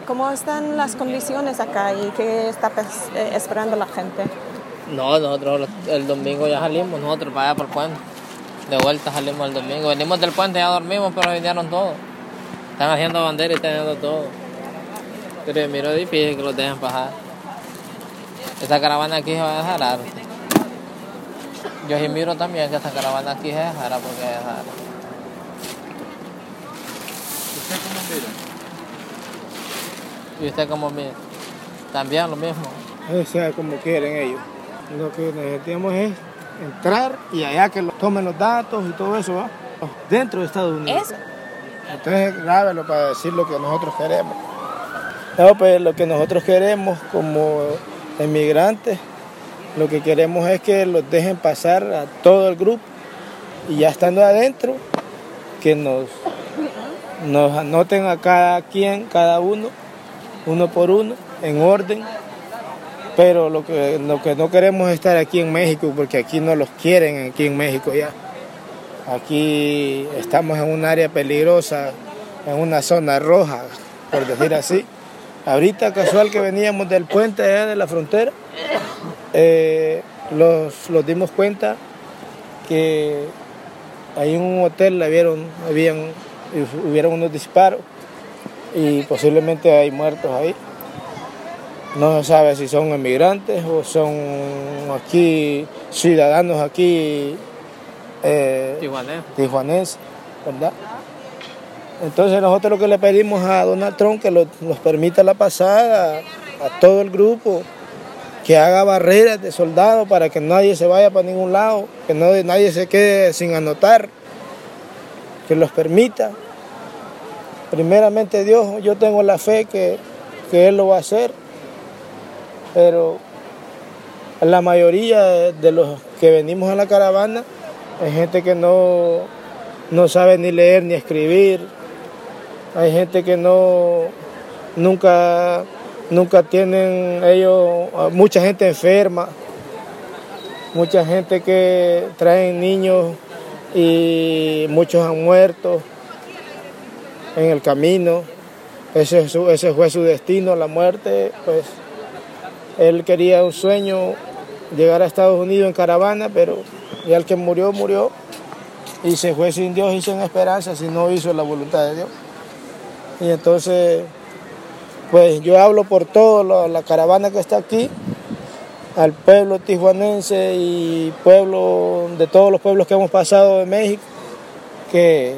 ¿Cómo están las condiciones acá y qué está esperando la gente? No, nosotros el domingo ya salimos, nosotros para allá por el puente. De vuelta salimos el domingo. Venimos del puente, ya dormimos, pero vinieron todos. Están haciendo bandera y están haciendo todo. Pero yo miro difícil que los dejen pasar. Esta caravana aquí se va a dejar. Yo sí miro también que esta caravana aquí se dejará porque se dejará. ¿Usted cómo mira? ¿Y usted cómo mira? También lo mismo. O sea, como quieren ellos. Lo que necesitamos es entrar y allá que tomen los datos y todo eso, ¿va? Dentro de Estados Unidos. Entonces, grábelo para decir lo que nosotros queremos. No, pues lo que nosotros queremos como inmigrantes, lo que queremos es que los dejen pasar a todo el grupo y ya estando adentro, que nos anoten a cada quien, cada uno por uno, en orden. Pero lo que no queremos es estar aquí en México, porque aquí no los quieren, aquí en México ya. Aquí estamos en un área peligrosa, en una zona roja, por decir así. Ahorita casual que veníamos del puente allá de la frontera, los dimos cuenta que ahí en un hotel hubieron unos disparos y posiblemente hay muertos ahí. No se sabe si son inmigrantes o son aquí ciudadanos aquí tijuanenses, ¿verdad? Entonces nosotros lo que le pedimos a Donald Trump que nos permita la pasada a todo el grupo, que haga barreras de soldados para que nadie se vaya para ningún lado, que nadie se quede sin anotar, que los permita. Primeramente Dios, yo tengo la fe que Él lo va a hacer, pero la mayoría de los que venimos a la caravana hay gente que no sabe ni leer ni escribir, hay gente que nunca tienen ellos, mucha gente enferma, mucha gente que traen niños y muchos han muerto en el camino. Ese fue su destino, la muerte. Pues él quería un sueño, llegar a Estados Unidos en caravana, pero ya el que murió y se fue sin Dios y sin esperanza si no hizo la voluntad de Dios. Y entonces, pues yo hablo por toda la caravana que está aquí, al pueblo tijuanense y de todos los pueblos que hemos pasado de México, que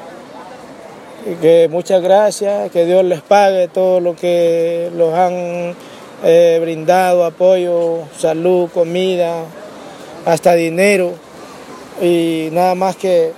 muchas gracias, que Dios les pague todo lo que los han brindado, apoyo, salud, comida, hasta dinero, y nada más que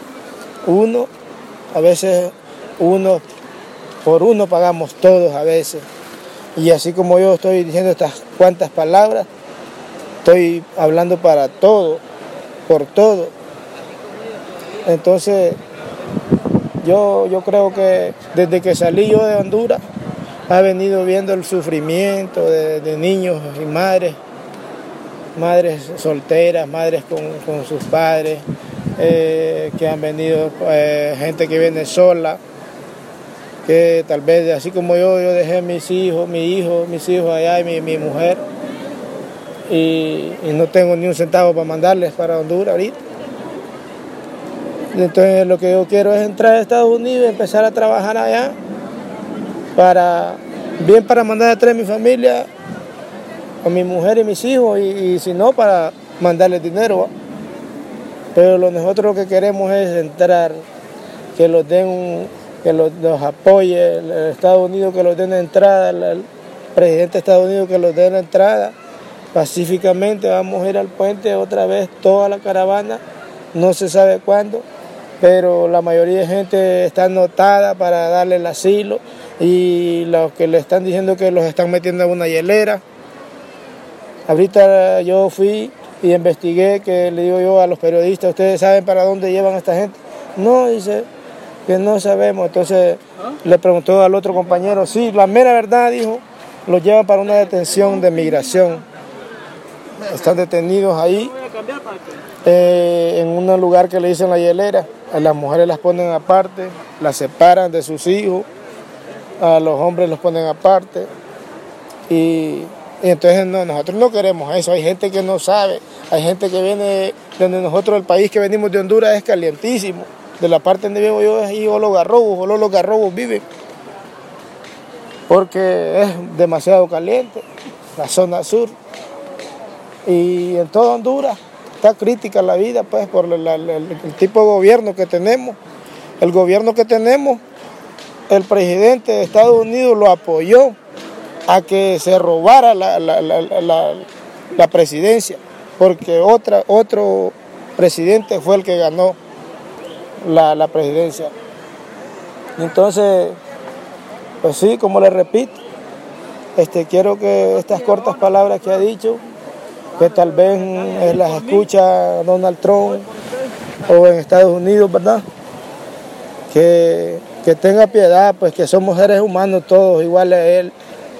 a veces uno por uno pagamos todos a veces, y así como yo estoy diciendo estas cuantas palabras, estoy hablando para todo, por todo. Entonces yo creo que desde que salí yo de Honduras ha venido viendo el sufrimiento de niños y madres solteras, madres con sus padres, que han venido, gente que viene sola, que tal vez así como yo dejé mis hijos allá y mi mujer, y no tengo ni un centavo para mandarles para Honduras ahorita. Entonces lo que yo quiero es entrar a Estados Unidos y empezar a trabajar allá para mandar a traer mi familia, a mi mujer y mis hijos, y si no, para mandarles dinero, ¿va? Pero nosotros lo que queremos es entrar, que los apoye el Estados Unidos, que los den entrada, el presidente de Estados Unidos que los dé la entrada pacíficamente. Vamos a ir al puente otra vez, toda la caravana, no se sabe cuándo, pero la mayoría de gente está anotada para darle el asilo, y los que le están diciendo que los están metiendo en una hielera. Ahorita yo fui y investigué, que le digo yo a los periodistas, ¿ustedes saben para dónde llevan a esta gente? No, dice que no sabemos. Entonces le preguntó al otro compañero, sí, la mera verdad, dijo, los llevan para una detención de migración. Están detenidos ahí, en un lugar que le dicen la hielera. A las mujeres las ponen aparte, las separan de sus hijos, a los hombres los ponen aparte. Y entonces no, nosotros no queremos eso. Hay gente que no sabe, hay gente que viene donde nosotros, el país que venimos de Honduras es calientísimo. De la parte donde vivo yo es ahí los garrobos viven. Porque es demasiado caliente, la zona sur. Y en toda Honduras está crítica la vida, pues, por el tipo de gobierno que tenemos. El gobierno que tenemos, el presidente de Estados Unidos lo apoyó a que se robara la presidencia, porque otro presidente fue el que ganó la presidencia. Entonces, pues sí, como le repito, quiero que estas cortas palabras que ha dicho, que tal vez las escucha Donald Trump o en Estados Unidos, ¿verdad? Que tenga piedad, pues que somos seres humanos todos iguales a él.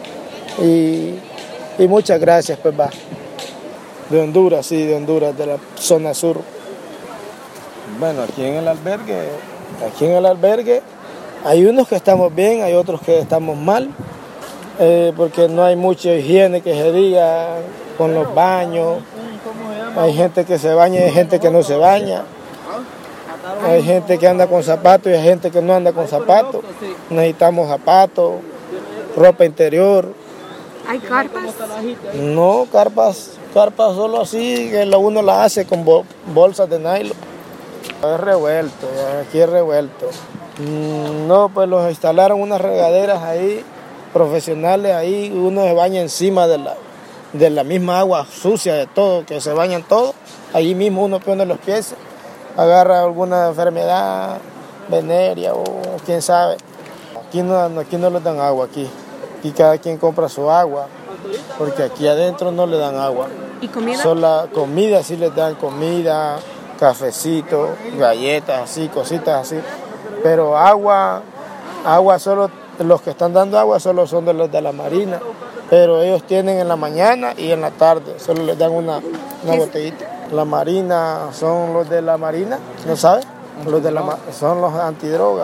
Y muchas gracias, pues va. De Honduras, sí, de Honduras, de la zona sur. Bueno, aquí en el albergue hay unos que estamos bien, hay otros que estamos mal, porque no hay mucha higiene que se diga con los baños. Hay gente que se baña y hay gente que no se baña. Hay gente que anda con zapatos y hay gente que no anda con zapatos. Necesitamos zapatos, ropa interior. ¿Hay carpas? No, carpas solo así, que uno las hace con bolsas de nylon. Es revuelto, aquí es revuelto. No, pues los instalaron unas regaderas ahí, profesionales ahí, uno se baña encima de la misma agua sucia de todo, que se bañan todos. Allí mismo uno pone los pies, agarra alguna enfermedad venérea o quién sabe. Aquí no les dan agua, aquí cada quien compra su agua, porque aquí adentro no le dan agua. ¿Y comida? Solo comida sí les dan, comida, cafecito, galletas, así, cositas así. Pero agua solo, los que están dando agua solo son de los de la Marina, pero ellos tienen en la mañana y en la tarde, solo les dan una botellita. La Marina son los de la Marina, ¿no sabes? Son los antidrogas.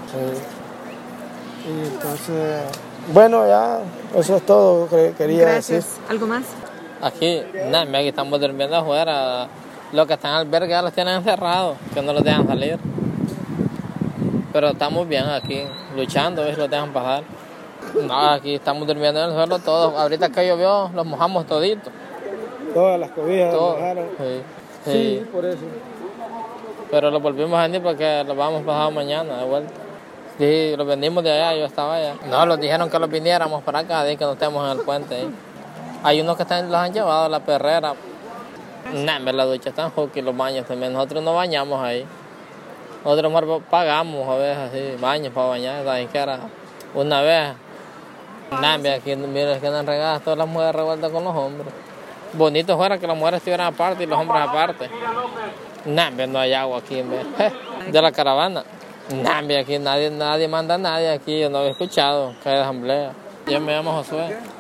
Sí. Y entonces, bueno, ya, eso es todo que quería decir. ¿Algo más? Aquí estamos durmiendo afuera. Los que están en albergue ya los tienen encerrados, que no los dejan salir. Pero estamos bien aquí, luchando, a ver si los dejan pasar. No, aquí estamos durmiendo en el suelo todos. Ahorita que llovió, los mojamos toditos. Todas las cobijas Todo. mojaron. Sí, por eso. Pero los volvimos a venir porque los vamos a pasar mañana de vuelta. Sí, los vendimos de allá, yo estaba allá. No, los dijeron que los viniéramos para acá, que no estemos en el puente. Hay unos que los han llevado a la perrera. La ducha está en Hockey, los baños también. Nosotros no bañamos ahí. Nosotros pagamos a veces así, baños para bañar, ¿sabes qué era? Una vez. Aquí mira que andan regadas todas las mujeres revueltas con los hombres. Bonito fuera que las mujeres estuvieran aparte y los hombres aparte. No hay agua aquí en vez de la caravana. Aquí nadie manda a nadie aquí, yo no había escuchado que hay asamblea. Yo me llamo Josué.